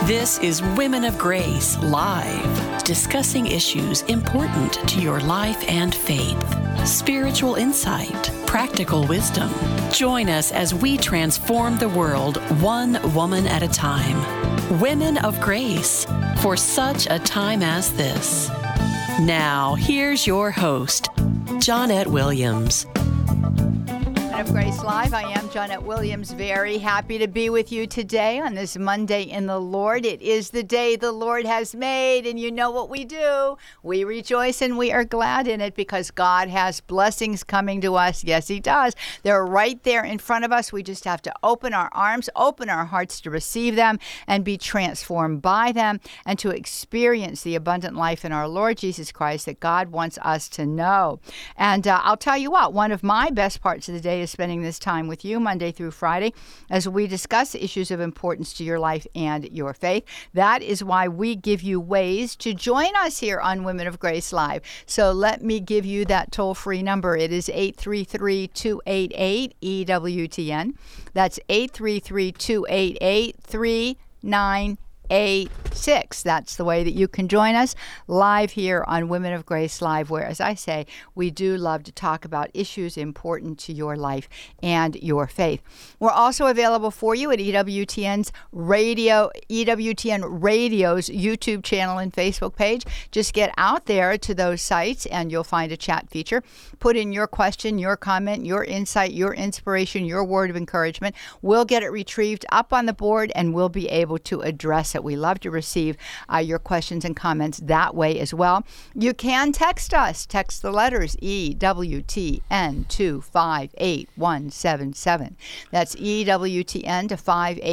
This is Women of Grace Live, discussing issues important to your life and faith. Spiritual insight, practical wisdom. Join us as we transform the world one woman at a time. Women of Grace, for such a time as this. Now, here's your host, Johnnette Williams. Of Grace Live. I am Johnnette Williams, very happy to be with you today on this Monday in the Lord. It is the day the Lord has made, and you know what we do. We rejoice and we are glad in it because God has blessings coming to us. Yes, He does. They're right there in front of us. We just have to open our arms, open our hearts to receive them and be transformed by them and to experience the abundant life in our Lord Jesus Christ that God wants us to know. And I'll tell you what, one of my best parts of the day is spending this time with you Monday through Friday as we discuss issues of importance to your life and your faith. That is why we give you ways to join us here on Women of Grace Live. So let me give you that toll-free number. It is 833-288-EWTN. That's 833-288-3986. That's the way that you can join us live here on Women of Grace Live, where, as I say, we do love to talk about issues important to your life and your faith. We're also available for you at EWTN Radio's YouTube channel and Facebook page. Just get out there to those sites and you'll find a chat feature. Put in your question, your comment, your insight, your inspiration, your word of encouragement. We'll get it retrieved up on the board and we'll be able to address it. We love to receive your questions and comments that way as well. You can text us. Text the letters EWTN to 58177. That's EWTN to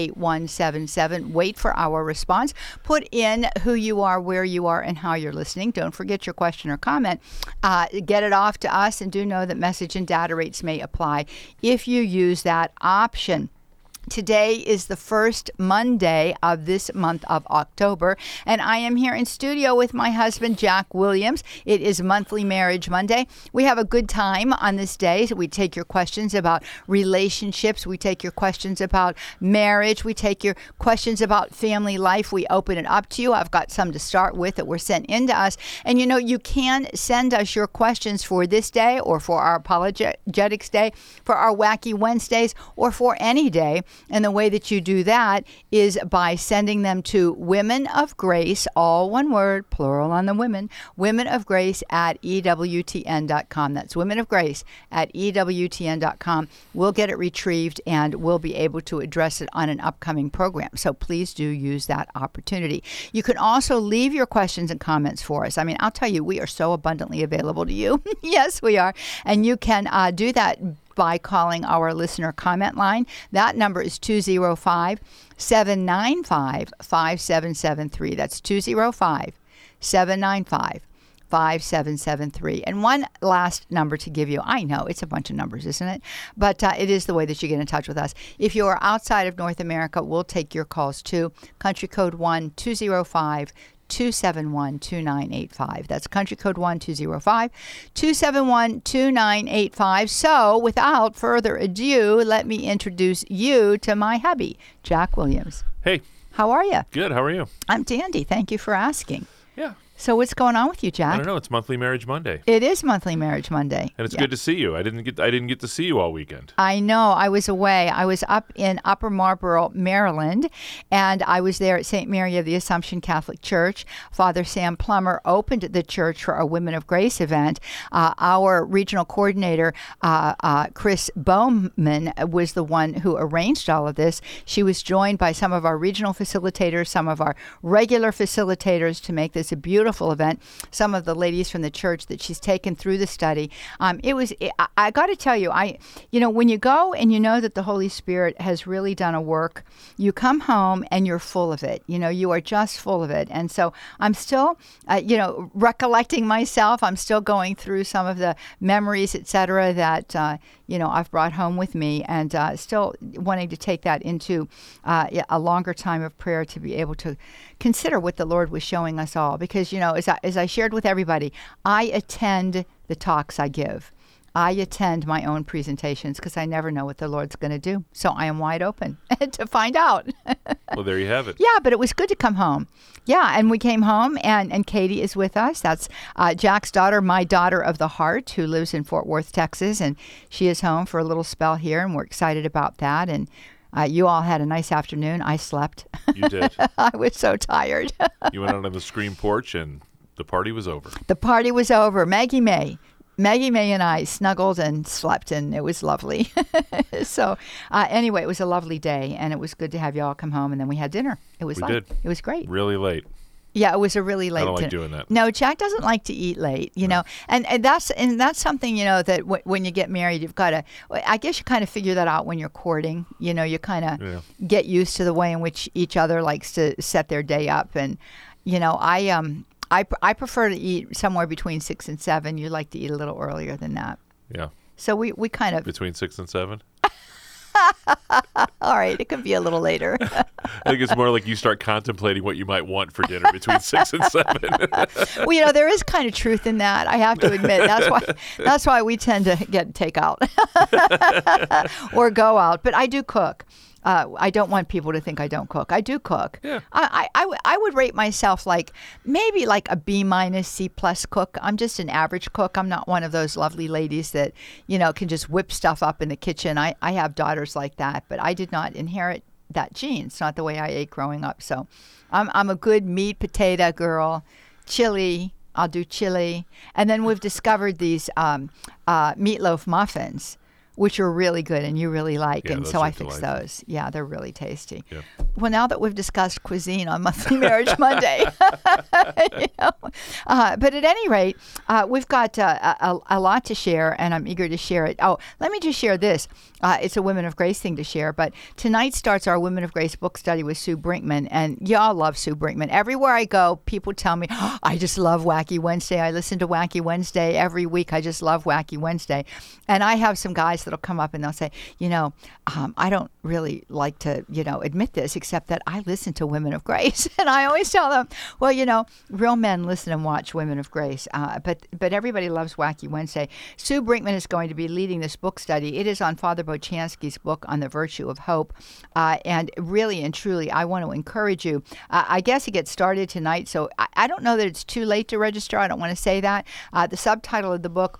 58177. Wait for our response. Put in who you are, where you are, and how you're listening. Don't forget your question or comment. Get it off to us, and do know that message and data rates may apply if you use that option. Today is the first Monday of this month of October, and I am here in studio with my husband, Jack Williams. It is Monthly Marriage Monday. We have a good time on this day. So we take your questions about relationships. We take your questions about marriage. We take your questions about family life. We open it up to you. I've got some to start with that were sent in to us. And you know, you can send us your questions for this day or for our Apologetics Day, for our Wacky Wednesdays, or for any day. And the way that you do that is by sending them to Women of Grace, all one word, plural on the women, Women of Grace at EWTN.com. That's Women of Grace at EWTN.com. We'll get it retrieved and we'll be able to address it on an upcoming program. So please do use that opportunity. You can also leave your questions and comments for us. I mean, I'll tell you, we are so abundantly available to you. Yes, we are. And you can do that by calling our listener comment line. That number is 205-795-5773. That's 205-795-5773. And one last number to give you. I know it's a bunch of numbers, isn't it? But it is the way that you get in touch with us. If you are outside of North America, we'll take your calls too. Country code 1-205-271-2985. That's country code 1-205-271-2985. So without further ado, let me introduce you to my hubby, Jack Williams. Hey. How are you? Good. How are you? I'm dandy. Thank you for asking. Yeah. So what's going on with you, Jack? I don't know. It's Monthly Marriage Monday. It is Monthly Marriage Monday. And it's good to see you. I didn't get to see you all weekend. I know. I was away. I was up in Upper Marlboro, Maryland, and I was there at St. Mary of the Assumption Catholic Church. Father Sam Plummer opened the church for our Women of Grace event. Our regional coordinator, Chris Bowman, was the one who arranged all of this. She was joined by some of our regional facilitators, some of our regular facilitators to make this a beautiful event. Some of the ladies from the church that she's taken through the study. I got to tell you, when you go and you know that the Holy Spirit has really done a work, you come home and you're full of it. You are just full of it. And so I'm still, recollecting myself. I'm still going through some of the memories, et cetera, that, I've brought home with me, and still wanting to take that into a longer time of prayer to be able to consider what the Lord was showing us all. Because, as I shared with everybody, I attend the talks I give. I attend my own presentations because I never know what the Lord's going to do. So I am wide open to find out. Well, there you have it. Yeah, but it was good to come home. Yeah, and we came home, and Katie is with us. That's Jack's daughter, my daughter of the heart, who lives in Fort Worth, Texas, and she is home for a little spell here, and we're excited about that. And you all had a nice afternoon. I slept. You did. I was so tired. You went out on the screen porch, and the party was over. The party was over. Maggie May and I snuggled and slept, and it was lovely. So anyway, it was a lovely day, and it was good to have you all come home, and then we had dinner. It was It was great. Really late. Yeah, it was a really late I don't like dinner. doing that. No, Jack doesn't like to eat late, you know, and that's something, you know, that when you get married, you've got to, I guess you kind of figure that out when you're courting, you know, you kind of get used to the way in which each other likes to set their day up. And, you know, I prefer to eat somewhere between 6 and 7. You like to eat a little earlier than that. Yeah. So we kind of... Between 6 and 7? All right, it could be a little later. I think it's more like you start contemplating what you might want for dinner between 6 and 7. Well, you know, there is kind of truth in that. I have to admit. That's why we tend to get takeout or go out. But I do cook. I don't want people to think I don't cook. I do cook. Yeah. I would rate myself maybe like a B-, C+ cook. I'm just an average cook. I'm not one of those lovely ladies that, you know, can just whip stuff up in the kitchen. I have daughters like that, but I did not inherit that gene. It's not the way I ate growing up. So I'm a good meat, potato girl. Chili, I'll do chili. And then we've discovered these meatloaf muffins, which are really good and you really like. Yeah, and those so are I fix delightful. those. Yeah, they're really tasty. Yeah. Well, now that we've discussed cuisine on Monthly Marriage Monday, you know, but at any rate, we've got a lot to share, and I'm eager to share it. Oh, let me just share this. It's a Women of Grace thing to share, but tonight starts our Women of Grace book study with Sue Brinkman, and y'all love Sue Brinkman. Everywhere I go, people tell me, oh, I just love Wacky Wednesday. I listen to Wacky Wednesday every week. I just love Wacky Wednesday. And I have some guys that'll come up and they'll say, you know, I don't really like to, you know, admit this, except that I listen to Women of Grace. And I always tell them, well, you know, real men listen and watch Women of Grace, but everybody loves Wacky Wednesday. Sue Brinkman is going to be leading this book study. It is on Father Bochansky's book on the virtue of hope. And really and truly, I want to encourage you. I guess it gets started tonight, so I don't know that it's too late to register. I don't want to say that. The subtitle of the book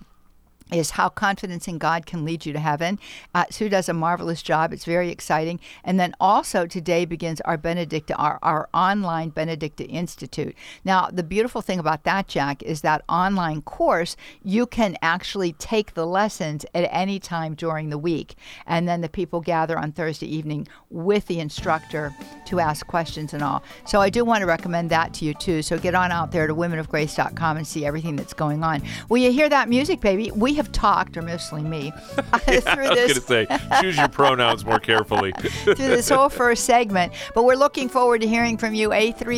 is How Confidence in God Can Lead You to Heaven. Sue does a marvelous job. It's very exciting. And then also today begins our Benedicta, our online Benedicta Institute. Now, the beautiful thing about that, Jack, is that online course, you can actually take the lessons at any time during the week. And then the people gather on Thursday evening with the instructor to ask questions and all. So I do want to recommend that to you too. So get on out there to womenofgrace.com and see everything that's going on. Will you hear that music, baby? We have talked, or mostly me, through this. I was going to say, choose your pronouns more carefully. Through this whole first segment. But we're looking forward to hearing from you.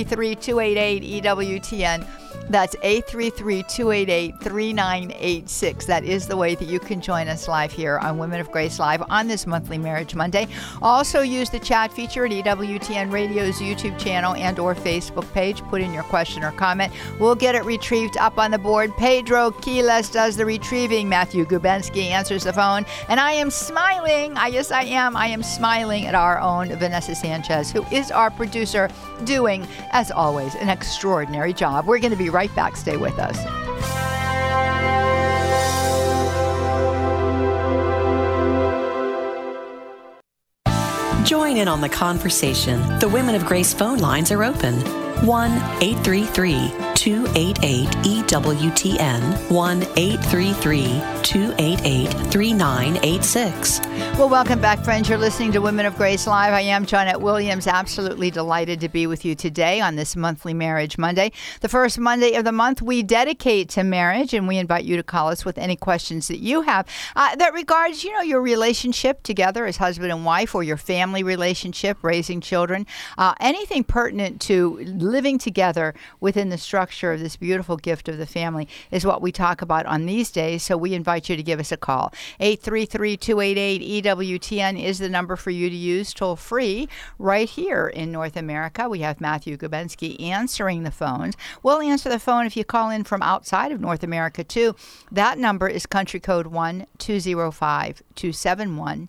833-288-EWTN. That's 833-288-3986. That is the way that you can join us live here on Women of Grace Live on this Monthly Marriage Monday. Also use the chat feature at EWTN Radio's YouTube channel and or Facebook page. Put in your question or comment. We'll get it retrieved up on the board. Pedro Quiles does the retrieving. Matthew Gubensky answers the phone. And I am smiling. Yes, I am. I am smiling at our own Vanessa Sanchez, who is our producer, doing, as always, an extraordinary job. We're going to be right back. Stay with us. Join in on the conversation. The Women of Grace phone lines are open. 1-833-288-EWTN. 1-833-288-3986. Well, welcome back, friends. You're listening to Women of Grace Live. I am Janet Williams, absolutely delighted to be with you today on this Monthly Marriage Monday. The first Monday of the month we dedicate to marriage, and we invite you to call us with any questions that you have that regards, you know, your relationship together as husband and wife, or your family relationship, raising children, anything pertinent to living together within the structure of this beautiful gift of the family is what we talk about on these days. So we invite invite you to give us a call. 833-288-EWTN is the number for you to use toll free right here in North America. We have Matthew Gubensky answering the phones. We'll answer the phone if you call in from outside of North America too. That number is country code 1-205-271-2985.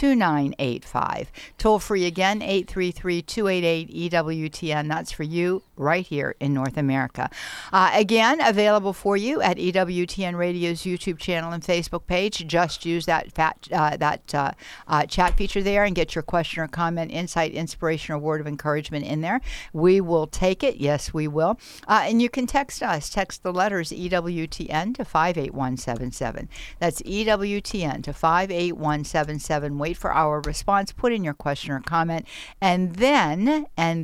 Toll free again, 833-288-EWTN. That's for you right here in North America. Again, available for you at EWTN Radio's YouTube channel and Facebook page. Just use that chat feature there and get your question or comment, insight, inspiration, or word of encouragement in there. We will take it. Yes, we will. And you can text us. Text the letters EWTN to 58177. That's EWTN to 58177. Wait for our response. Put in your question or comment, and then,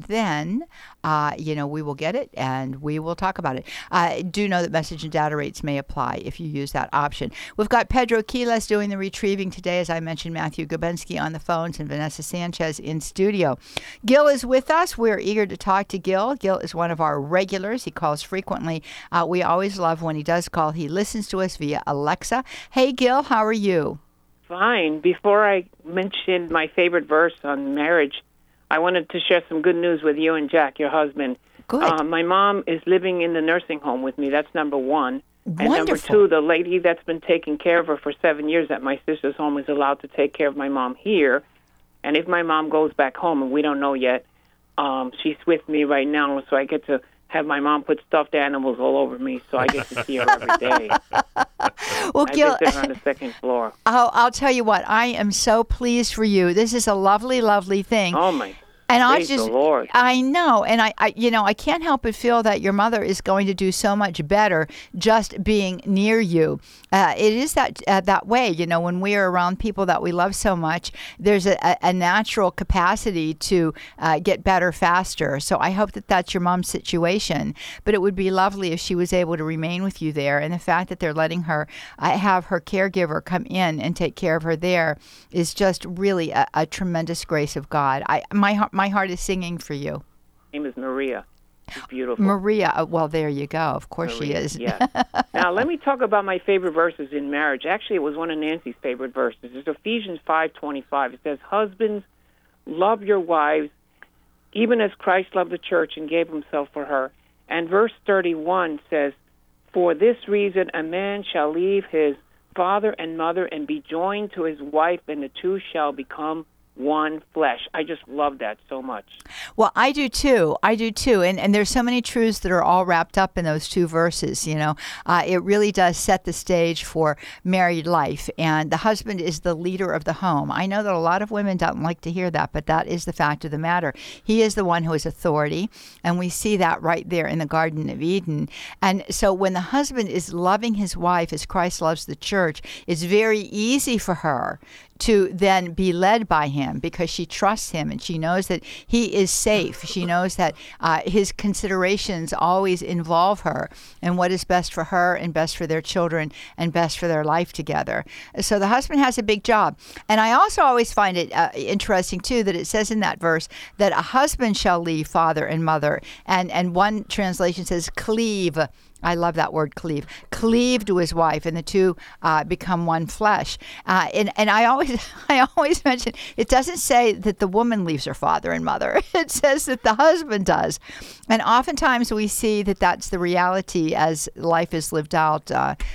we will get it and we will talk about it. Do know that message and data rates may apply if you use that option. We've got Pedro Quiles doing the retrieving today, as I mentioned, Matthew Gubensky on the phones, and Vanessa Sanchez in studio. Gil is with us. We're eager to talk to Gil. Gil is one of our regulars. He calls frequently. We always love when he does call. He listens to us via Alexa. Hey, Gil, how are you? Fine. Before I mention my favorite verse on marriage, I wanted to share some good news with you and Jack, your husband. Good. My mom is living in the nursing home with me. That's number one. Wonderful. And number two, the lady that's been taking care of her for 7 years at my sister's home is allowed to take care of my mom here. And if my mom goes back home, and we don't know yet, she's with me right now, so I get to have my mom put stuffed animals all over me, so I get to see her every day. Well, Gil, I live there on the second floor. I'll tell you what, I am so pleased for you. This is a lovely, lovely thing. Oh, my And praise the Lord. I know, and I can't help but feel that your mother is going to do so much better just being near you. It is that way, when we are around people that we love so much, there's a natural capacity to get better faster. So I hope that that's your mom's situation. But it would be lovely if she was able to remain with you there. And the fact that they're letting her have her caregiver come in and take care of her there is just really a tremendous grace of God. My heart is singing for you. Her name is Maria. She's beautiful. Maria. Well, there you go. Of course Maria, she is. Yeah. Now, let me talk about my favorite verses in marriage. Actually, it was one of Nancy's favorite verses. It's Ephesians 5:25. It says, "Husbands, love your wives, even as Christ loved the church and gave himself for her." And verse 31 says, "For this reason a man shall leave his father and mother and be joined to his wife, and the two shall become one flesh." I just love that so much. Well, I do too. And there's so many truths that are all wrapped up in those two verses. It really does set the stage for married life. And the husband is the leader of the home. I know that a lot of women don't like to hear that, but that is the fact of the matter. He is the one who is authority. And we see that right there in the Garden of Eden. And so when the husband is loving his wife as Christ loves the church, it's very easy for her to then be led by him because she trusts him and she knows that he is safe. She knows that his considerations always involve her and what is best for her and best for their children and best for their life together. So the husband has a big job. And I also always find it interesting, too, that it says in that verse that a husband shall leave father and mother. And one translation says cleave. I love that word, cleave to his wife, and the two become one flesh. And I always mention, it doesn't say that the woman leaves her father and mother. It says that the husband does. And oftentimes we see that that's the reality as life is lived out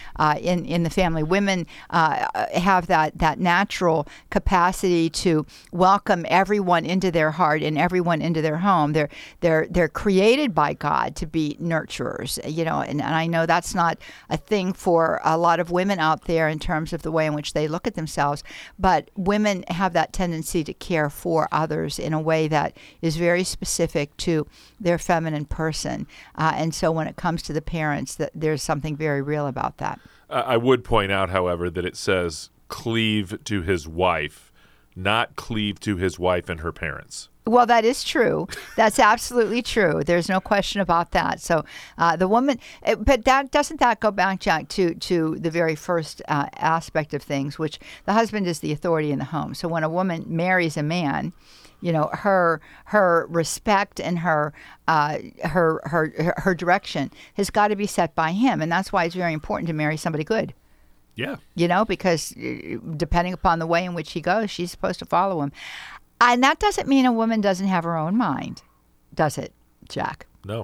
in the family. Women have that natural capacity to welcome everyone into their heart and everyone into their home. They're created by God to be nurturers, and I know that's not a thing for a lot of women out there in terms of the way in which they look at themselves, but women have that tendency to care for others in a way that is very specific to their feminine person. And so when it comes to the parents, there's something very real about that. I would point out, however, that it says cleave to his wife, not cleave to his wife and her parents. Well, that is true. That's absolutely true. There's no question about that. So the woman, but doesn't that go back, Jack, to the very first aspect of things, which the husband is the authority in the home. So when a woman marries a man, her respect and her direction has got to be set by him, and that's why it's very important to marry somebody good. Yeah. Because depending upon the way in which he goes, she's supposed to follow him. And that doesn't mean a woman doesn't have her own mind, does it, Jack? No.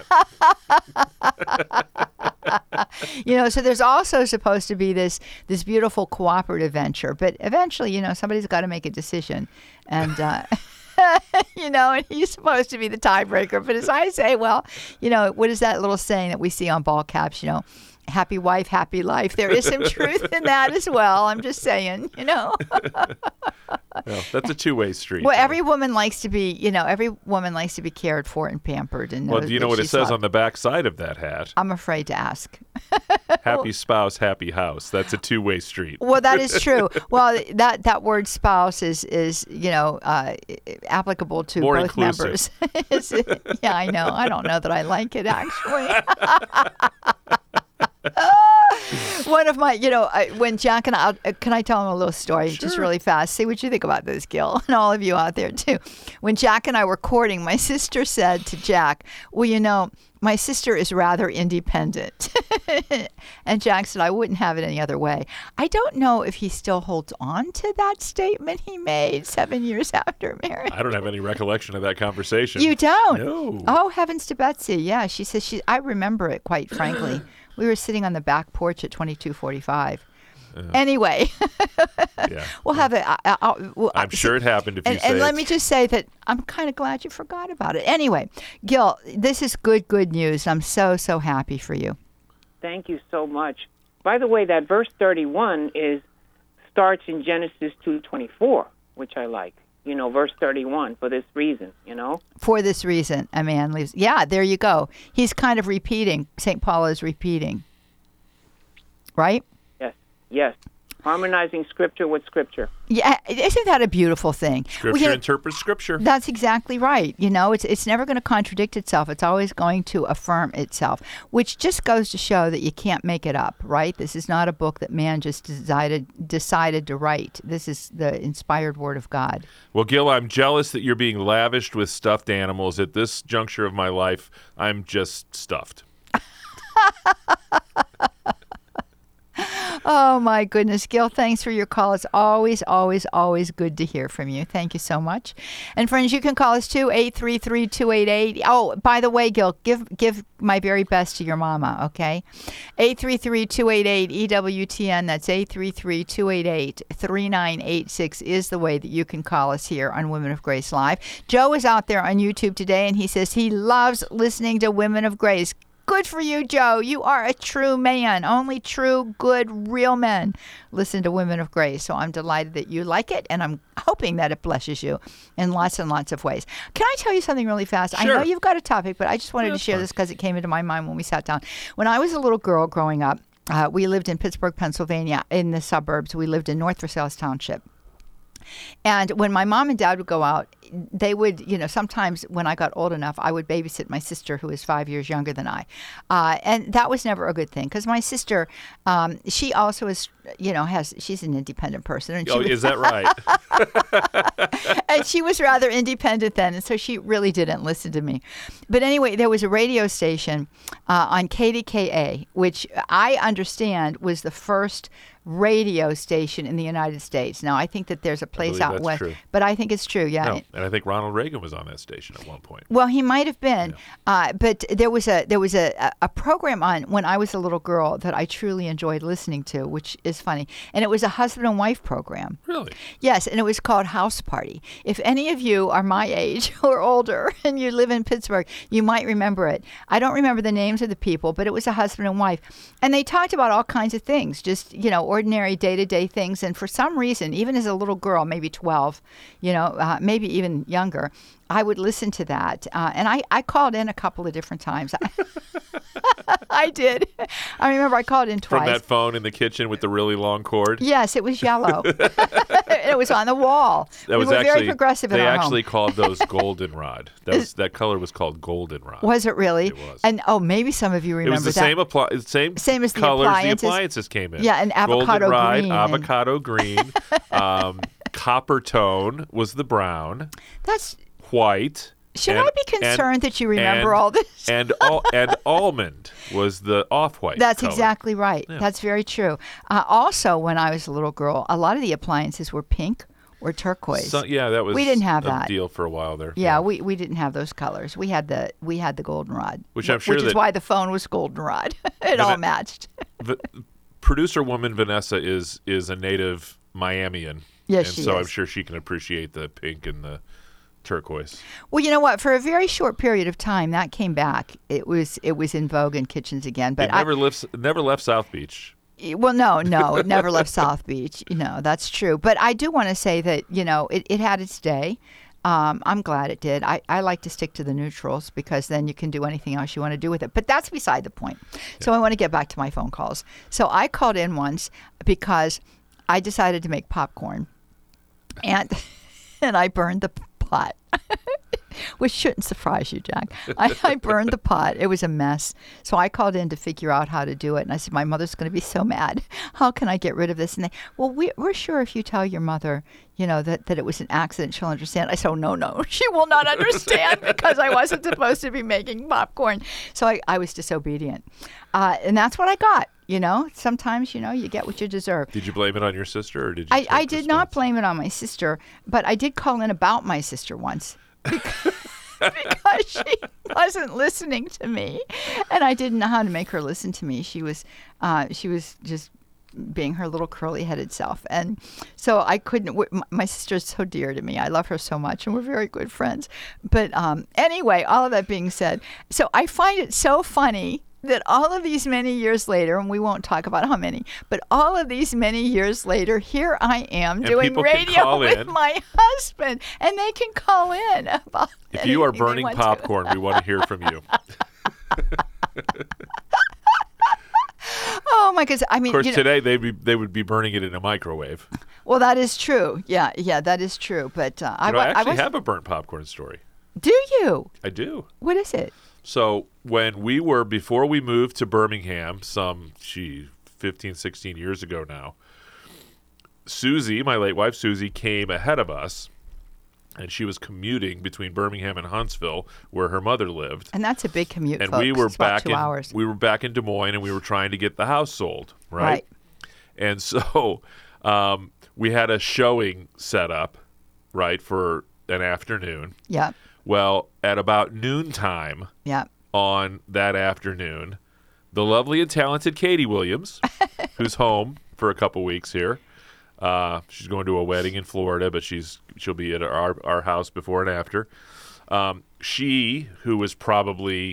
So there's also supposed to be this beautiful cooperative venture, but eventually, somebody's got to make a decision, and and he's supposed to be the tiebreaker. But as I say, well, what is that little saying that we see on ball caps? Happy wife, happy life. There is some truth in that as well. I'm just saying, Well, that's a two-way street. Well, every woman likes to be, cared for and pampered. And well, do you know what it says on the back side of that hat? I'm afraid to ask. Happy spouse, happy house. That's a two-way street. Well, that is true. Well, that word spouse is applicable to more both inclusive. members. Yeah, I know. I don't know that I like it, actually. One of my, when Jack and I, can I tell him a little story just really fast? See what you think about this, Gil, and all of you out there too. When Jack and I were courting, my sister said to Jack, well, my sister is rather independent. And Jack said, I wouldn't have it any other way. I don't know if he still holds on to that statement he made 7 years after marriage. I don't have any recollection of that conversation. You don't? No. Oh, heavens to Betsy. Yeah, she says, I remember it, quite frankly. We were sitting on the back porch at 2245. Anyway, Yeah. we'll have it. I'm sure it happened if you say And let it. me just say that I'm kind of glad you forgot about it. Anyway, Gil, this is good news. I'm so happy for you. Thank you so much. By the way, that verse 31 starts in Genesis 2:24, which I like. Verse 31, for this reason, For this reason, a man leaves. Yeah, there you go. He's kind of repeating. St. Paul is repeating. Right? Yes. Harmonizing Scripture with Scripture. Yeah, isn't that a beautiful thing? Scripture interprets Scripture. That's exactly right. It's never going to contradict itself. It's always going to affirm itself, which just goes to show that you can't make it up, right? This is not a book that man just decided to write. This is the inspired Word of God. Well, Gil, I'm jealous that you're being lavished with stuffed animals. At this juncture of my life, I'm just stuffed. Oh, my goodness. Gil, thanks for your call. It's always, always, always good to hear from you. Thank you so much. And friends, you can call us too, 833-288. Oh, by the way, Gil, give my very best to your mama, okay? 833-288-EWTN. That's 833-288-3986 is the way that you can call us here on Women of Grace Live. Joe is out there on YouTube today, and he says he loves listening to Women of Grace. Good for you, Joe. You are a true man. Only true, good, real men listen to Women of Grace. So I'm delighted that you like it, and I'm hoping that it blesses you in lots and lots of ways. Can I tell you something really fast? Sure. I know you've got a topic, but I just wanted to share this because it came into my mind when we sat down. When I was a little girl growing up, we lived in Pittsburgh, Pennsylvania, in the suburbs. We lived in North Versailles Township. And when my mom and dad would go out, they would, sometimes when I got old enough, I would babysit my sister who is 5 years younger than I. And that was never a good thing because my sister, she also is, she's an independent person. And Is that right? And she was rather independent then, and so she really didn't listen to me. But anyway, there was a radio station on KDKA, which I understand was the first radio station in the United States. Now, I think that there's a place out west, but I think it's true, yeah. No, and I think Ronald Reagan was on that station at one point. Well, he might have been, but there was a program on when I was a little girl that I truly enjoyed listening to, which is funny, and it was a husband and wife program. Really? Yes, and it was called House Party. If any of you are my age or older and you live in Pittsburgh, you might remember it. I don't remember the names of the people, but it was a husband and wife, and they talked about all kinds of things, just ordinary day-to-day things. And for some reason, even as a little girl, maybe 12, maybe even younger, I would listen to that. And I called in a couple of different times. I did. I remember I called in twice. From that phone in the kitchen with the really long cord? Yes, it was yellow. It was on the wall. We were very progressive in our home. They actually called those goldenrod. That color was called goldenrod. Was it really? It was. And maybe some of you remember that. It was the same as the colors appliances. the appliances came in. Yeah, and avocado green. Avocado green. Copper tone was the brown. That's white. Should I be concerned that you remember all this? and almond was the off-white. That's color. exactly right. Yeah. That's very true. Also, when I was a little girl, a lot of the appliances were pink or turquoise. That was We didn't have a that. deal for a while there. Yeah, we didn't have those colors. We had the goldenrod, Which I'm sure is that- why the phone was goldenrod. It all matched. Producer woman Vanessa is a native Miamian. Yes, and she so is. I'm sure she can appreciate the pink and the turquoise. Well, you know what? For a very short period of time, that came back. It was in vogue in kitchens again. But It never left South Beach. Well, no, it never left South Beach. That's true. But I do want to say that, it had its day. I'm glad it did. I like to stick to the neutrals because then you can do anything else you want to do with it. But that's beside the point. So I want to get back to my phone calls. So I called in once because I decided to make popcorn. And I burned the pot. Which shouldn't surprise you, Jack. I burned the pot. It was a mess. So I called in to figure out how to do it. And I said, my mother's going to be so mad. How can I get rid of this? And we're sure if you tell your mother, that it was an accident, she'll understand. I said, oh, no. She will not understand because I wasn't supposed to be making popcorn. So I was disobedient. And that's what I got. Sometimes, you get what you deserve. Did you blame it on your sister or did you I did not blame it on my sister, but I did call in about my sister once. Because she wasn't listening to me, and I didn't know how to make her listen to me. She was just being her little curly-headed self, and so I couldn't. My sister is so dear to me. I love her so much, and we're very good friends. But anyway, all of that being said, so I find it so funny that all of these many years later, and we won't talk about how many, but all of these many years later, here I am doing radio with my husband, and they can call in about If you are anything they burning want to. popcorn, we want to hear from you. Oh my goodness! I mean, Of course, today they would be burning it in a microwave. well, that is true. Yeah, that is true. But I actually have a burnt popcorn story. Do you? I do. What is it? So before we moved to Birmingham, some 15, 16 years ago now, Susie, my late wife Susie, came ahead of us, and she was commuting between Birmingham and Huntsville, where her mother lived. And that's a big commute, And folks. we were It's about back 2 hours. we were back in Des Moines, and we were trying to get the house sold, right? And so we had a showing set up, right, for an afternoon. Yeah. Well, at about noontime Yeah. on that afternoon, the lovely and talented Katie Williams, who's home for a couple weeks here, she's going to a wedding in Florida, but she'll be at our house before and after. She, who was probably,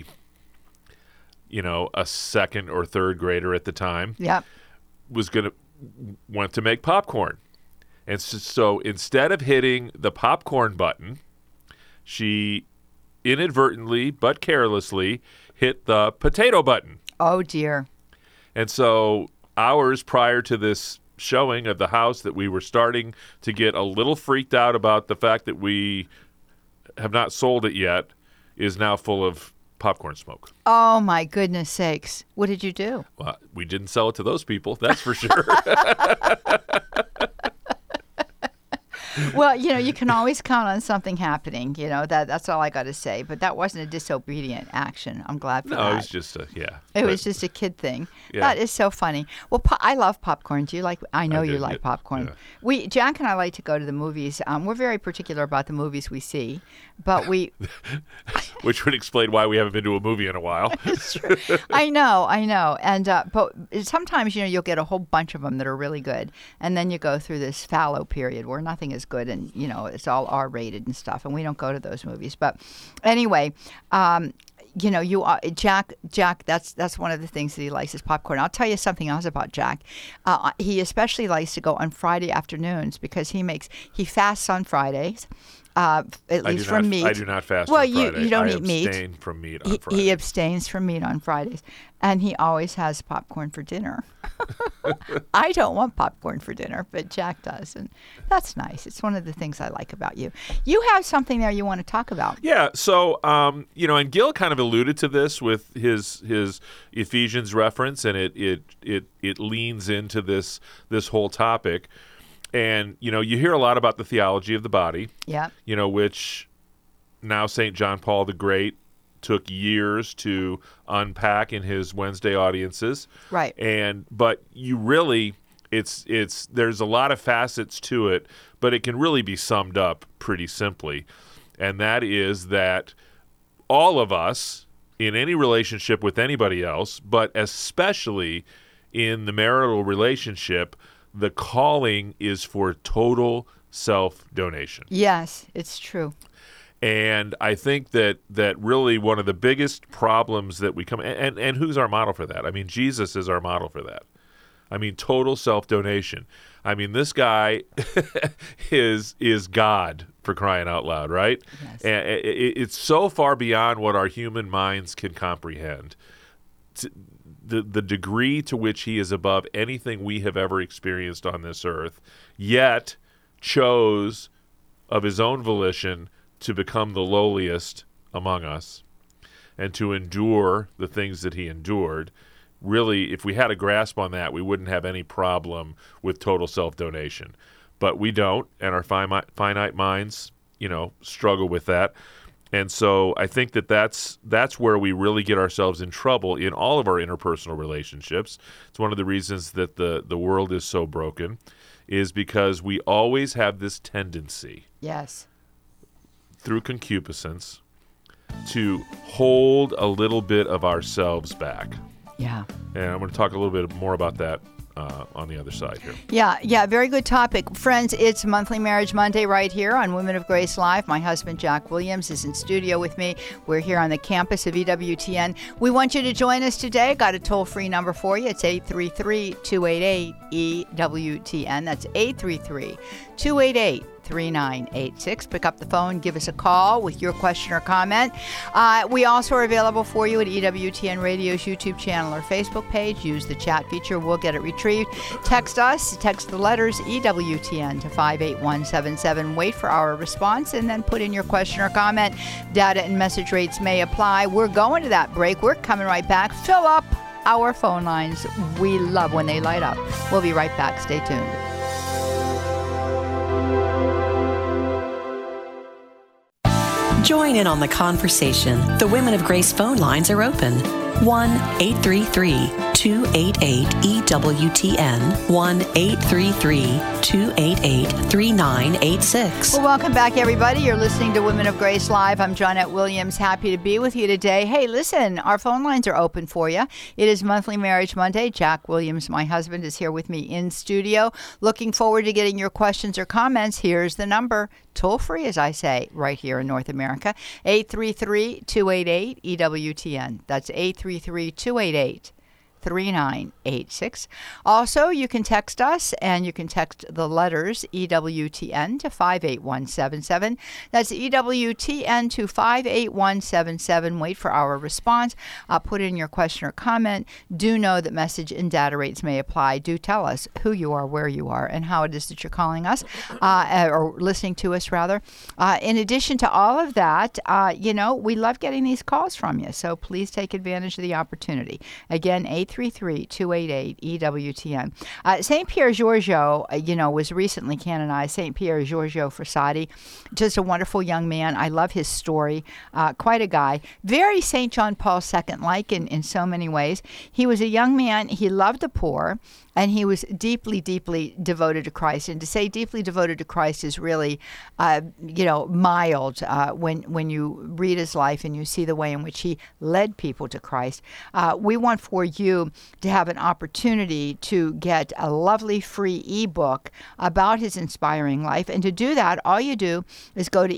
a second or third grader at the time, Yeah. went to make popcorn. And so instead of hitting the popcorn button, she inadvertently but carelessly hit the potato button. Oh dear. And so hours prior to this showing of the house that we were starting to get a little freaked out about the fact that we have not sold it yet is now full of popcorn smoke. Oh my goodness sakes. What did you do? Well, we didn't sell it to those people, that's for sure. Well, you can always count on something happening. That's all I got to say. But that wasn't a disobedient action. I'm glad for that. No, it was just It was just a kid thing. Yeah. That is so funny. Well, I love popcorn. Do you like? I know you do, like yeah, popcorn. yeah. Jack and I like to go to the movies. We're very particular about the movies we see, but we. Which would explain why we haven't been to a movie in a while. It's true. I know, and but sometimes you'll get a whole bunch of them that are really good, and then you go through this fallow period where nothing is good, and it's all R-rated and stuff, and we don't go to those movies. But anyway, you are Jack. That's one of the things that he likes is popcorn. I'll tell you something else about Jack. He especially likes to go on Friday afternoons because he fasts on Fridays. At least from meat. I do not fast well, on Friday. you don't eat meat. I abstain from meat on Friday. He abstains from meat on Fridays. And he always has popcorn for dinner. I don't want popcorn for dinner, but Jack does. And that's nice. It's one of the things I like about you. You have something there you want to talk about. Yeah. So, and Gil kind of alluded to this with his Ephesians reference, and it leans into this whole topic. And, you hear a lot about the theology of the body. Yeah. Which now St. John Paul the Great took years to unpack in his Wednesday audiences. Right. But you really, there's a lot of facets to it, but it can really be summed up pretty simply. And that is that all of us, in any relationship with anybody else, but especially in the marital relationship, the calling is for total self-donation. Yes, it's true. And I think that really one of the biggest problems that we come, and who's our model for that? I mean, Jesus is our model for that. I mean, total self-donation. I mean, this guy is God, for crying out loud, right? Yes. And it's so far beyond what our human minds can comprehend. The degree to which he is above anything we have ever experienced on this earth, yet chose of his own volition to become the lowliest among us and to endure the things that he endured. Really, if we had a grasp on that, we wouldn't have any problem with total self-donation. But we don't, and our finite minds, struggle with that. And so I think that's where we really get ourselves in trouble in all of our interpersonal relationships. It's one of the reasons that the world is so broken, is because we always have this tendency, yes, through concupiscence, to hold a little bit of ourselves back. Yeah. And I'm going to talk a little bit more about that on the other side here. Yeah, very good topic. Friends, it's Monthly Marriage Monday right here on Women of Grace Live. My husband, Jack Williams, is in studio with me. We're here on the campus of EWTN. We want you to join us today. Got a toll-free number for you. It's 833-288-EWTN. That's 833-288-3986. Pick up the phone, give us a call with your question or comment. We also are available for you at EWTN Radio's YouTube channel or Facebook page. Use the chat feature. We'll get it retrieved. Text us. Text the letters EWTN to 58177. Wait for our response and then put in your question or comment. Data and message rates may apply. We're going to that break. We're coming right back. Fill up our phone lines. We love when they light up. We'll be right back. Stay tuned. Join in on the conversation. The Women of Grace phone lines are open. 1-833-288-EWTN. 1-833-288-3986. Well, welcome back, everybody. You're listening to Women of Grace Live. I'm Johnette Williams. Happy to be with you today. Hey, listen, our phone lines are open for you. It is Monthly Marriage Monday. Jack Williams, my husband, is here with me in studio. Looking forward to getting your questions or comments. Here's the number. Toll free, as I say, right here in North America. 833-288-EWTN. That's 833-288-3986. Also, you can text us, and you can text the letters EWTN to 58177. That's EWTN to 58177. Wait for our response. Put in your question or comment. Do know that message and data rates may apply. Do tell us who you are, where you are, and how it is that you're calling us, or listening to us, rather. In addition to all of that, we love getting these calls from you, so please take advantage of the opportunity. Again, 833-288-EWTN. St. Pier Giorgio, was recently canonized. St. Pier Giorgio Frassati, just a wonderful young man. I love his story. Quite a guy. Very St. John Paul II-like in so many ways. He was a young man. He loved the poor. And he was deeply, deeply devoted to Christ. And to say deeply devoted to Christ is really, mild when you read his life and you see the way in which he led people to Christ. We want for you to have an opportunity to get a lovely free ebook about his inspiring life. And to do that, all you do is go to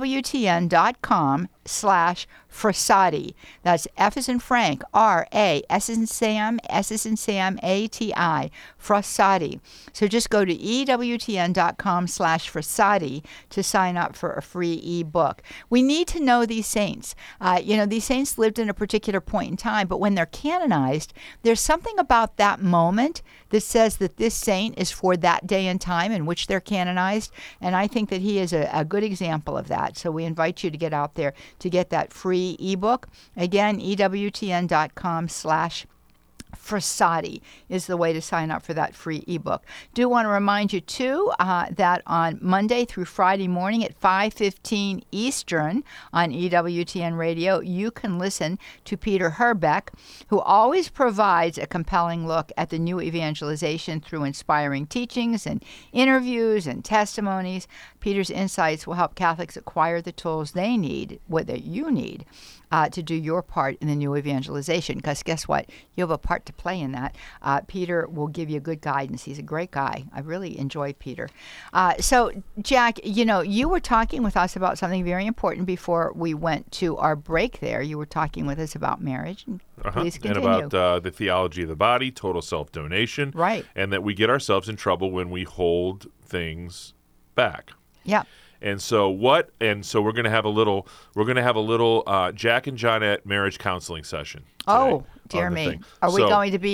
EWTN.com/Frassati. That's F as in Frank, R-A, S as in Sam, S as in Sam, A-T-I, Frassati. So just go to EWTN.com/Frassati to sign up for a free ebook. We need to know these saints. These saints lived in a particular point in time, but when they're canonized, there's something about that moment that says that this saint is for that day and time in which they're canonized, and I think that he is a good example of that. So we invite you to get out there to get that free ebook. Again, EWTN.com/Frassati. Frassati is the way to sign up for that free ebook. Do want to remind you, too, that on Monday through Friday morning at 5:15 Eastern on EWTN Radio, you can listen to Peter Herbeck, who always provides a compelling look at the new evangelization through inspiring teachings and interviews and testimonies. Peter's insights will help Catholics acquire the tools they need, that you need, to do your part in the new evangelization. Because guess what? You have a part to play in that. Peter will give you good guidance. He's a great guy. I really enjoy Peter. So, Jack, you were talking with us about something very important before we went to our break there. You were talking with us about marriage. Please continue. And about the theology of the body, total self-donation. Right. And that we get ourselves in trouble when we hold things back. Yeah. And so we're going to have a little Jack and Johnette marriage counseling session today. Oh, dear me. Are we going to be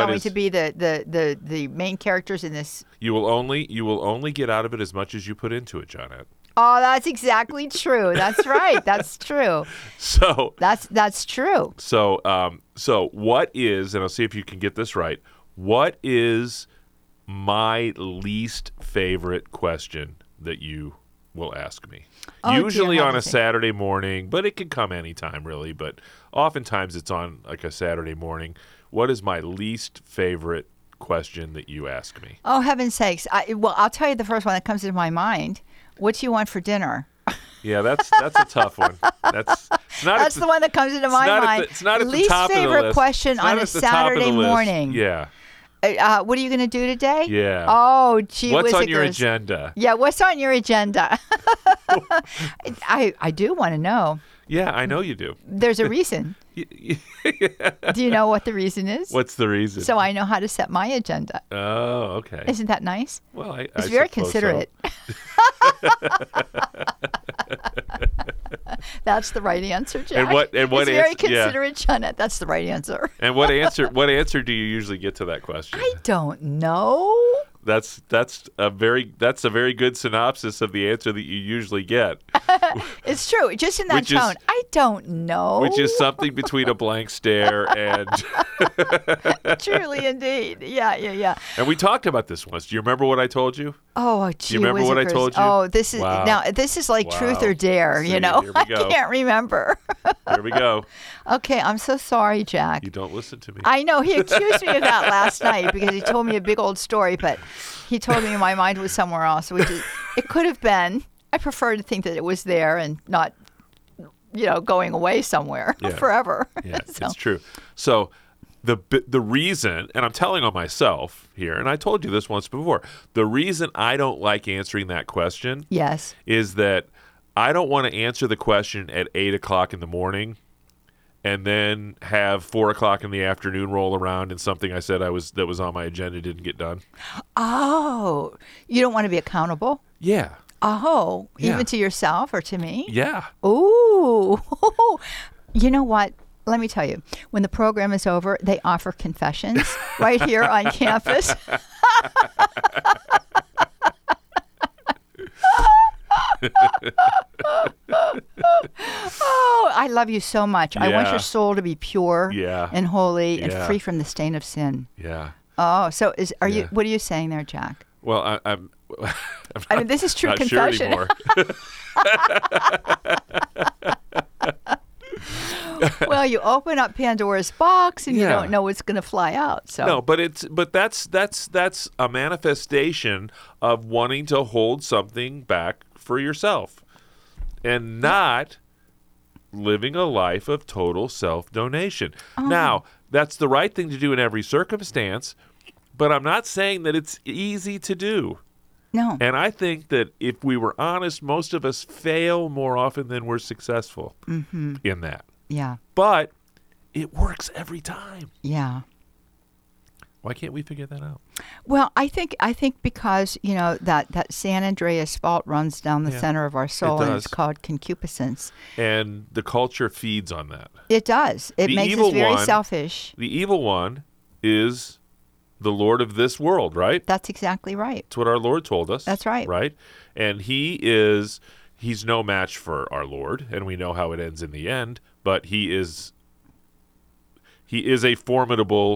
the main characters in this? You will only get out of it as much as you put into it, Johnette. Oh, that's exactly true. That's right. That's true. So that's true. So what is, and I'll see if you can get this right, what is my least favorite question that you will ask me? Usually on a Saturday morning, but it can come anytime really, but oftentimes it's on like a Saturday morning. What is my least favorite question that you ask me? Oh, heaven's sakes. I'll tell you the first one that comes into my mind. What do you want for dinner? Yeah, that's a tough one. That's the one that comes into my mind. It's not at the least top of the list. Least favorite question on a Saturday morning. Yeah. What are you going to do today? Yeah. Oh, gee What's whizzikers. on your agenda? Yeah, what's on your agenda? I do want to know. Yeah, I know you do. There's a reason. Do you know what the reason is? What's the reason? So I know how to set my agenda. Oh, okay. Isn't that nice? Well, it's very considerate. So. That's the right answer, Jack. And what it's very considerate, Janet. That's the right answer. And what answer do you usually get to that question? I don't know. That's a very good synopsis of the answer that you usually get. It's true. Just in that tone. I don't know. Which is something between a blank stare and Truly indeed. Yeah. And we talked about this once. Do you remember what I told you? Oh, gee. Do you remember what I told you? Oh, this is this is like truth or dare, See, I can't remember. Here we go. Okay, I'm so sorry, Jack. You don't listen to me. I know. He accused me of that last night because he told me a big old story, but he told me my mind was somewhere else, which is, it could have been. I prefer to think that it was there and not, going away somewhere forever. Yeah, it's true. So the reason, and I'm telling on myself here, and I told you this once before, the reason I don't like answering that question is that I don't want to answer the question at 8 o'clock in the morning and then have 4 o'clock in the afternoon roll around and something I said that was on my agenda didn't get done. Oh, you don't want to be accountable? Yeah. Oh, even to yourself or to me? Yeah. Ooh. You know what? Let me tell you, when the program is over, they offer confessions right here on campus. Oh, I love you so much. I want your soul to be pure and holy and free from the stain of sin. Yeah. Oh, so you? What are you saying there, Jack? Well, I'm I mean, this is true not confession. Sure anymore. Well, you open up Pandora's box and you don't know what's going to fly out. So no, but that's a manifestation of wanting to hold something back for yourself and not living a life of total self-donation. Now, that's the right thing to do in every circumstance, but I'm not saying that it's easy to do. No. And I think that if we were honest, most of us fail more often than we're successful in that. Yeah. But it works every time. Yeah. Why can't we figure that out? Well, I think because, that San Andreas fault runs down the center of our soul, and it's called concupiscence. And the culture feeds on that. It does. It makes us very selfish. The evil one is the Lord of this world, right? That's exactly right. That's what our Lord told us. That's right. Right? And he's no match for our Lord, and we know how it ends in the end, but he is a formidable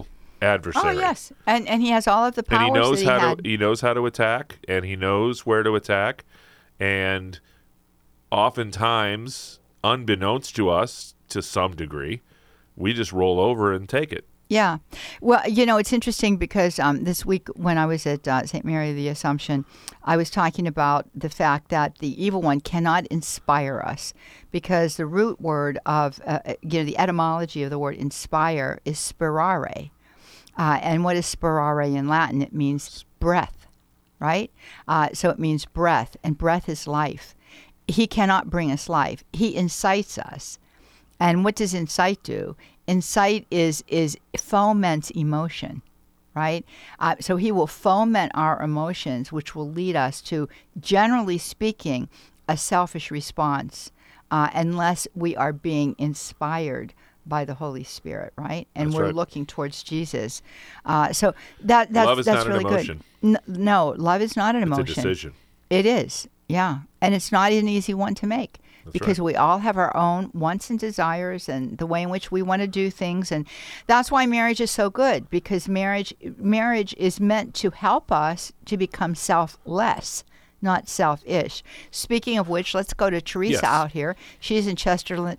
adversary. Oh yes, and he has all of the powers And he knows that how to he knows how to attack, and he knows where to attack, and oftentimes, unbeknownst to us, to some degree, we just roll over and take it. Yeah. Well, it's interesting because this week when I was at St. Mary of the Assumption, I was talking about the fact that the evil one cannot inspire us because the root word of, the etymology of the word inspire is spirare. And what is spirare in Latin? It means breath, right? So it means breath, and breath is life. He cannot bring us life. He incites us. And what does incite do? Incite is foments emotion, right? So he will foment our emotions, which will lead us to, generally speaking, a selfish response, unless we are being inspired by the Holy Spirit, right? And That's we're right. looking towards Jesus. So that's Love is that's not an really emotion. good. No, love is not an It's emotion. a decision. It is, yeah. And it's not an easy one to make because we all have our own wants and desires and the way in which we want to do things. And that's why marriage is so good, because marriage is meant to help us to become selfless, not selfish. Speaking of which, let's go to Teresa Yes. out here. She's in Chesterland,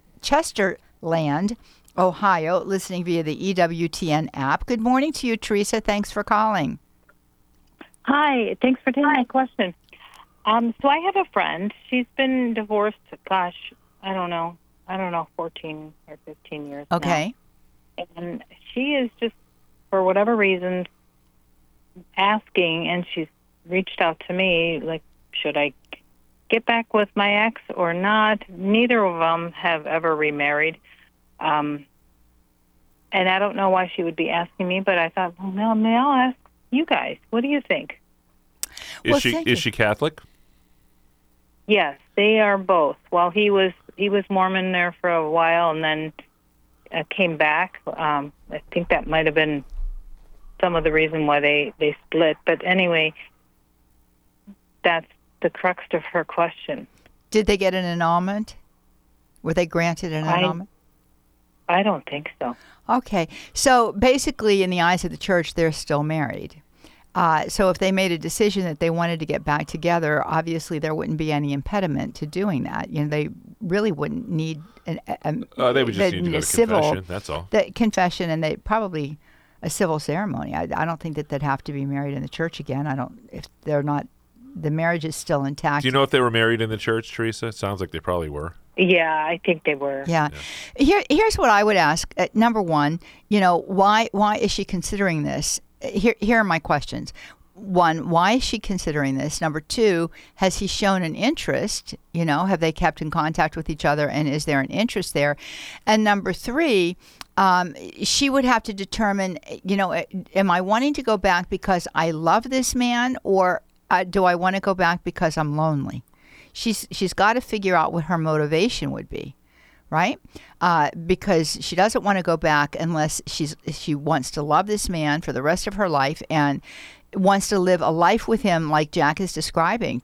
Ohio, listening via the EWTN app. Good morning to you, Teresa. Thanks for calling. Hi, thanks for taking my question. So I have a friend. She's been divorced, I don't know, 14 or 15 years Okay. now. And she is just, for whatever reason, asking, and she's reached out to me, like, should I get back with my ex or not? Neither of them have ever remarried. And I don't know why she would be asking me, but I thought, well, no, maybe I'll ask you guys. What do you think? Well, Is thank you. she Catholic? Yes, they are both. Well, he was Mormon there for a while, and then came back. I think that might have been some of the reason why they split. But anyway, that's the crux of her question. Did they get an annulment? Were they granted an annulment? I don't think so. Okay. So basically, in the eyes of the church, they're still married. So if they made a decision that they wanted to get back together, obviously there wouldn't be any impediment to doing that. They really wouldn't need They would just need to go to confession. That's all. The confession, and they probably a civil ceremony. I don't think that they'd have to be married in the church again. If they're not, the marriage is still intact. Do you know if they were married in the church, Teresa? It sounds like they probably were. Yeah, I think they were. Yeah. Here's what I would ask. Number one, why is she considering this? Here are my questions. One, why is she considering this? Number two, has he shown an interest? Have they kept in contact with each other, and is there an interest there? And number three, she would have to determine, am I wanting to go back because I love this man, or do I want to go back because I'm lonely? She's got to figure out what her motivation would be, right? Because she doesn't want to go back unless she wants to love this man for the rest of her life and wants to live a life with him like Jack is describing,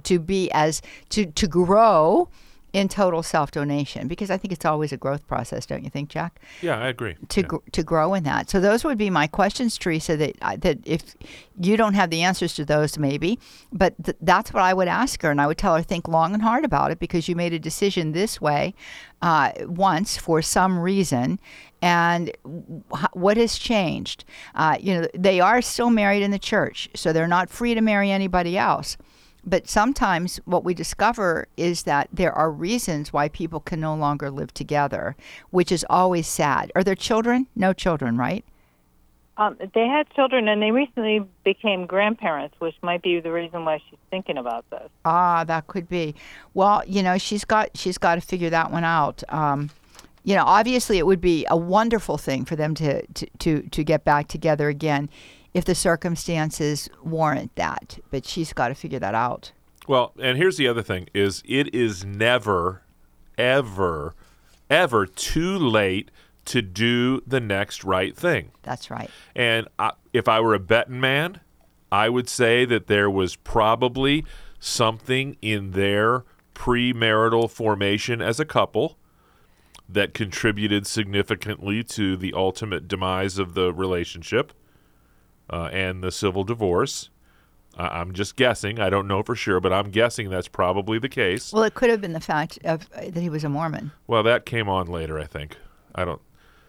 to grow in total self-donation, because I think it's always a growth process, don't you think, Jack? Yeah, I agree. To grow in that. So those would be my questions, Teresa, that if you don't have the answers to those, maybe, but that's what I would ask her, and I would tell her, think long and hard about it, because you made a decision this way once for some reason, and what has changed? They are still married in the church, so they're not free to marry anybody else. But sometimes what we discover is that there are reasons why people can no longer live together, which is always sad. Are there children? No children, right? They had children, and they recently became grandparents, which might be the reason why she's thinking about this. That could be. Well, she's got to figure that one out. Obviously, it would be a wonderful thing for them to get back together again, if the circumstances warrant that. But she's got to figure that out. Well, and here's the other thing, is it is never, ever, ever too late to do the next right thing. That's right. And if I were a betting man, I would say that there was probably something in their premarital formation as a couple that contributed significantly to the ultimate demise of the relationship and the civil divorce. I'm just guessing. I don't know for sure, but I'm guessing that's probably the case. Well, it could have been the fact of that he was a Mormon. Well, that came on later, I think. I don't.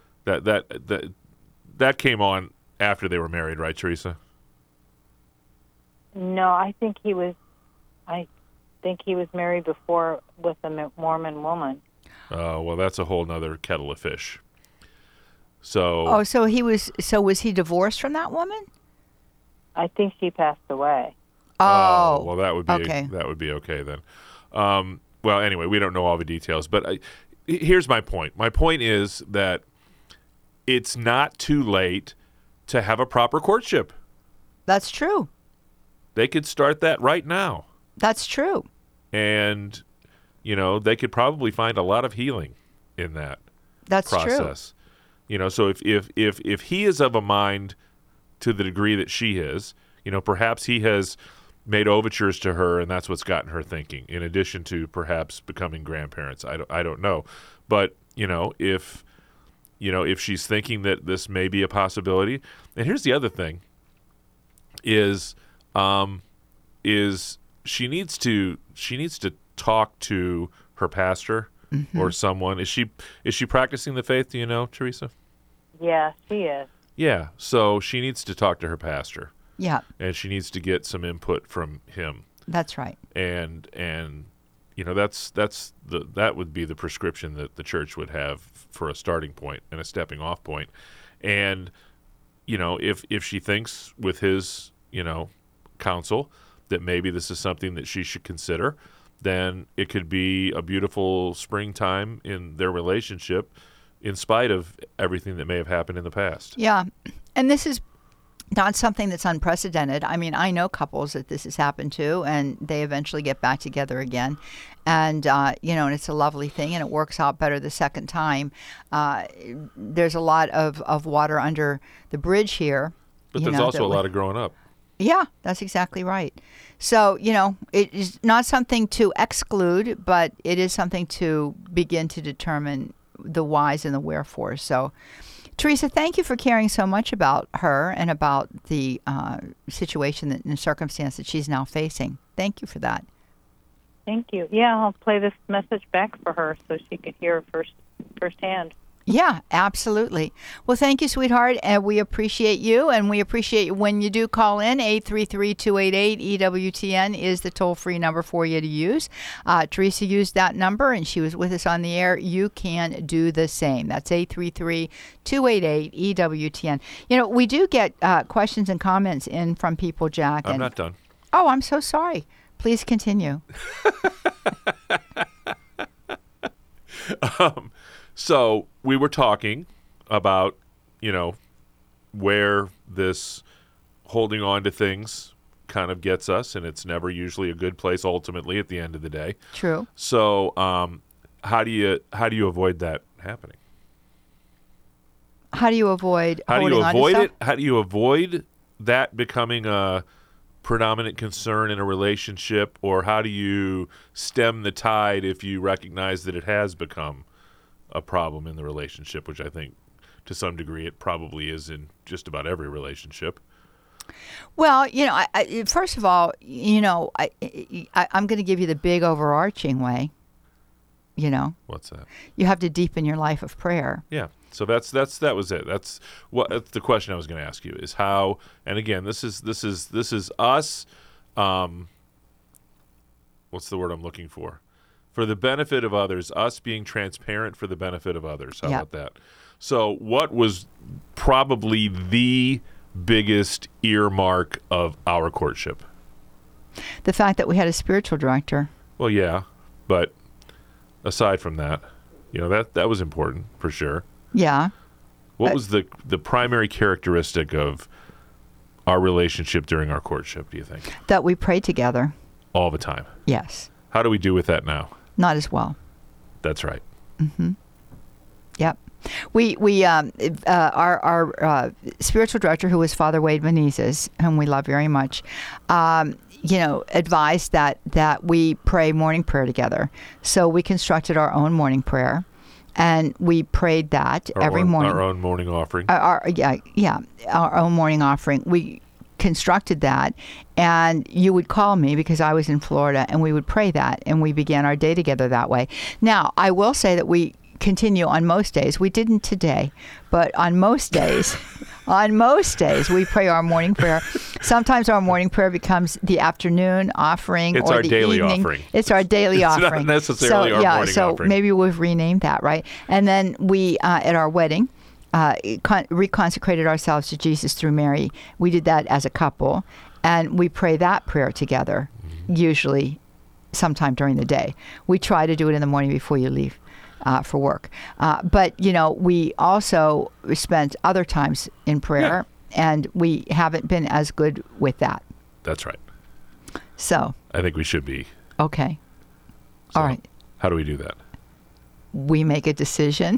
That came on after they were married, right, Teresa? No, I think he was married before with a Mormon woman. Well, that's a whole nother kettle of fish. So. Oh, so was he divorced from that woman? I think she passed away. Oh, well, that would be okay. That would be okay then. Well, anyway, we don't know all the details, but here's my point. My point is that it's not too late to have a proper courtship. That's true. They could start that right now. That's true. And, they could probably find a lot of healing in that process. True. So if he is of a mind to the degree that she is, perhaps he has made overtures to her, and that's what's gotten her thinking, in addition to perhaps becoming grandparents. I don't know. But, if she's thinking that this may be a possibility. And here's the other thing is she needs to talk to her pastor or someone. Is she practicing the faith, do you know, Teresa? Yeah, she is. Yeah, so she needs to talk to her pastor. Yeah. And she needs to get some input from him. That's right. And that would be the prescription that the church would have for a starting point and a stepping off point. And if she thinks with his, counsel that maybe this is something that she should consider, then it could be a beautiful springtime in their relationship in spite of everything that may have happened in the past. Yeah. And this is not something that's unprecedented. I mean, I know couples that this has happened to, and they eventually get back together again. And, and it's a lovely thing, and it works out better the second time. There's a lot of water under the bridge here. But there's also a lot of growing up. Yeah, that's exactly right. So, it is not something to exclude, but it is something to begin to determine the whys and the wherefores. So, Teresa, thank you for caring so much about her and about the situation and circumstance that she's now facing. Thank you for that. Thank you. Yeah, I'll play this message back for her so she can hear it firsthand. Yeah, absolutely. Well, thank you, sweetheart, and we appreciate you, and we appreciate when you do call in. 833-288-EWTN is the toll-free number for you to use. Teresa used that number, and she was with us on the air. You can do the same. That's 833-288-EWTN. We do get questions and comments in from people, Jack. I'm not done. Oh, I'm so sorry. Please continue. So we were talking about, where this holding on to things kind of gets us, and it's never usually a good place ultimately at the end of the day. True. So how do you avoid that happening? How do you avoid holding on to stuff? How do you avoid that becoming a predominant concern in a relationship, or how do you stem the tide if you recognize that it has become a problem in the relationship, which I think to some degree it probably is in just about every relationship? Well, first of all, I'm going to give you the big overarching way. What's that? You have to deepen your life of prayer. Yeah. So that was it. That's the question I was going to ask you is how. And again, this is us. What's the word I'm looking for? For the benefit of others, us being transparent for the benefit of others. How about that? So what was probably the biggest earmark of our courtship? The fact that we had a spiritual director. Well, yeah, but aside from that, that was important for sure. Yeah. What was the primary characteristic of our relationship during our courtship, do you think? That we prayed together. All the time. Yes. How do we do with that now? Not as well. That's right. Mm-hmm. Yep. We our spiritual director, who was Father Wade Menezes, whom we love very much, advised that we pray morning prayer together. So we constructed our own morning prayer. And we prayed that every morning. Our own morning offering. Our own morning offering. We constructed that, and you would call me because I was in Florida, and we would pray that, and we began our day together that way. Now, I will say that we continue on most days. We didn't today, but on most days, we pray our morning prayer. Sometimes our morning prayer becomes the afternoon offering It's or our the daily evening. offering. It's our daily It's offering. not necessarily our morning so offering. maybe we've renamed that, right? And then we, at our wedding, reconsecrated ourselves to Jesus through Mary. We did that as a couple, and we pray that prayer together, usually sometime during the day. We try to do it in the morning before you leave for work. But, we also spent other times in prayer, and we haven't been as good with that. That's right. So. I think we should be. Okay. So all right. How do we do that? We make a decision.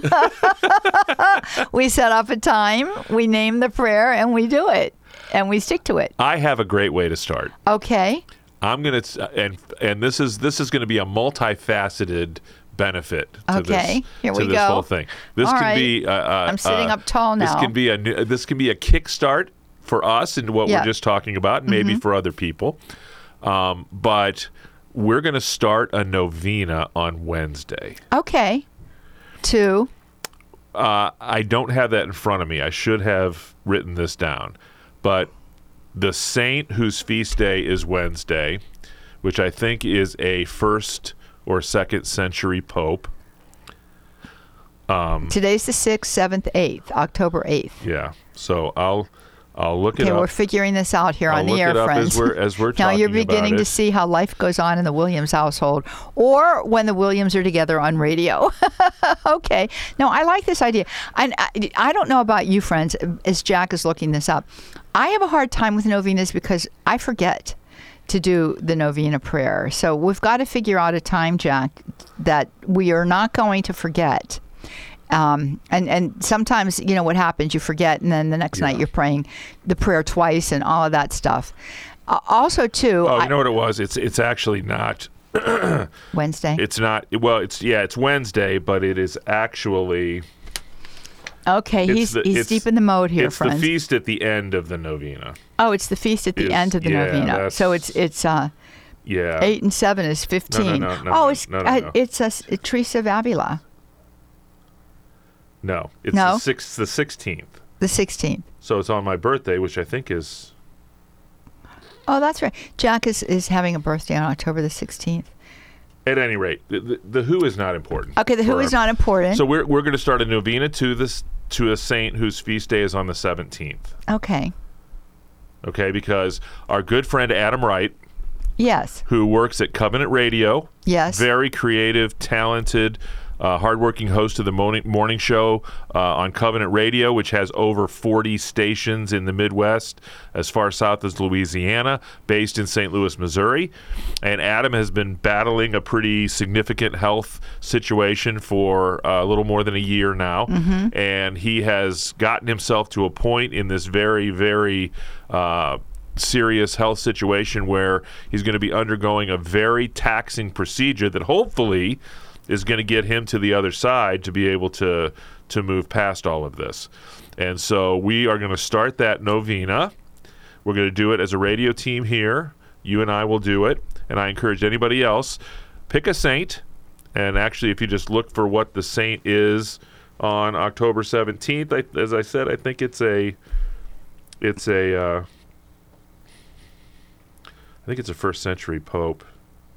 We set up a time, we name the prayer, and we do it. And we stick to it. I have a great way to start. Okay. I'm going to, and this is going to be a multifaceted benefit to okay. Here we this go. whole thing. This all can right. be. I'm sitting up tall now. This can be a kickstart for us into what we're just talking about, and maybe for other people. But we're going to start a novena on Wednesday. Okay. To? I don't have that in front of me. I should have written this down. But the saint whose feast day is Wednesday, which I think is a 1st or 2nd century pope. Today's the 6th, 7th, 8th, October 8th. Yeah. So I'll look it up. Okay, we're figuring this out here on the air, friends. As we're now talking you're beginning about to see how life goes on in the Williams household, or when the Williams are together on radio. Okay. No, I like this idea. And I don't know about you, friends, as Jack is looking this up. I have a hard time with novenas because I forget to do the novena prayer. So we've got to figure out a time, Jack, that we are not going to forget. And sometimes, what happens, you forget, and then the next night you're praying the prayer twice and all of that stuff. Also, too... Oh, you know what it was? It's actually not... Wednesday? It's not... Well, it's Wednesday, but it is actually... Okay, he's deep in the mode here, it's friends. It's the feast at the end of the novena. Oh, it's the feast at the end of the novena. So it's 8 and 7 is 15. No, it's Teresa of Avila. No, it's the 16th. The 16th. So it's on my birthday, which I think is... Oh, that's right. Jack is having a birthday on October the 16th. At any rate, the who is not important. Okay, the who is not important. So we're going to start a novena to a saint whose feast day is on the 17th. Okay. Okay, because our good friend Adam Wright, yes, who works at Covenant Radio, yes, very creative, talented, hardworking host of the morning show on Covenant Radio, which has over 40 stations in the Midwest, as far south as Louisiana, based in St. Louis, Missouri. And Adam has been battling a pretty significant health situation for a little more than a year now. Mm-hmm. And he has gotten himself to a point in this very, very serious health situation where he's going to be undergoing a very taxing procedure that hopefully is going to get him to the other side to be able to move past all of this. And so we are going to start that novena. We're going to do it as a radio team here. You and I will do it. And I encourage anybody else, pick a saint. And actually, if you just look for what the saint is on October 17th, as I said, I think it's a 1st century pope.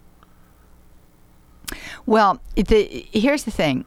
Well, here's the thing.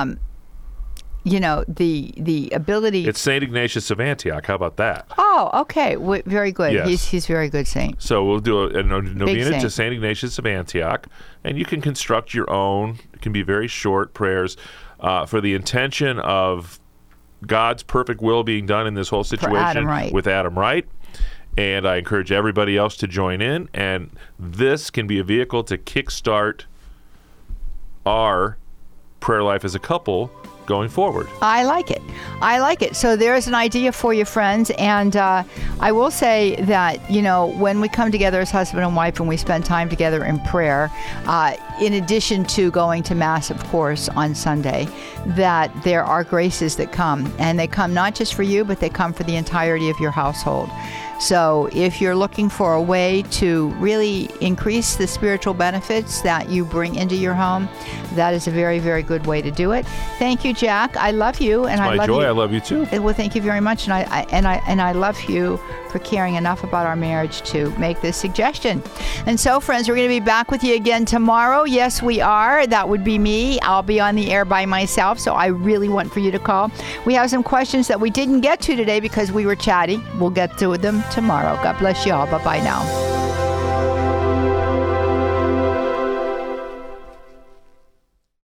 The ability... It's St. Ignatius of Antioch. How about that? Oh, okay. Very good. Yes. He's very good saint. So we'll do a novena to St. Ignatius of Antioch, and you can construct your own. It can be very short prayers for the intention of God's perfect will being done in this whole situation with Adam Wright. And I encourage everybody else to join in, and this can be a vehicle to kickstart our prayer life as a couple going forward. I like it. So there's an idea for you, friends. And I will say that, when we come together as husband and wife and we spend time together in prayer, in addition to going to Mass, of course, on Sunday, that there are graces that come. And they come not just for you, but they come for the entirety of your household. So if you're looking for a way to really increase the spiritual benefits that you bring into your home, that is a very, very good way to do it. Thank you, Jack. I love you, and I love you. My joy. I love you too. Well, thank you very much, and I love you for caring enough about our marriage to make this suggestion. And so, friends, we're going to be back with you again tomorrow. Yes, we are. That would be me. I'll be on the air by myself, so I really want for you to call. We have some questions that we didn't get to today because we were chatty. We'll get to them tomorrow. God bless you all. Bye-bye now.